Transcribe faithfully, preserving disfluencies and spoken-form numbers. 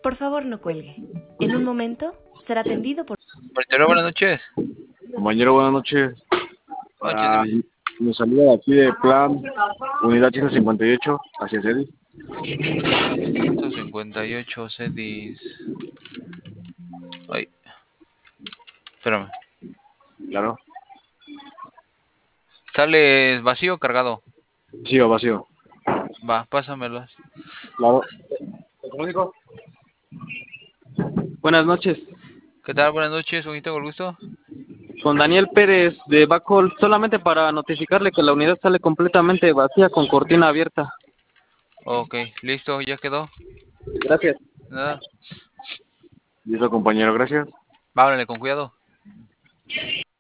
Por favor, no cuelgue. En un momento será atendido por... Portero, buenas noches. Compañero, buenas noches. Noches, Ah, dime. mi salida de aquí de plan, unidad ciento cincuenta y ocho, hacia Cedis. ciento cincuenta y ocho Cedis. Ay, espérame. Claro. ¿Sales vacío o cargado? Sí, o vacío. Va, pásamelas. Claro. ¿Te comunico? Buenas noches, ¿Qué tal? Buenas noches, ¿con quién tengo el gusto? con Daniel Pérez de Bacol, solamente para notificarle que la unidad sale completamente vacía con cortina abierta. Ok, listo, ya quedó. Gracias. Nada. Listo, compañero, gracias. Vámonos con cuidado.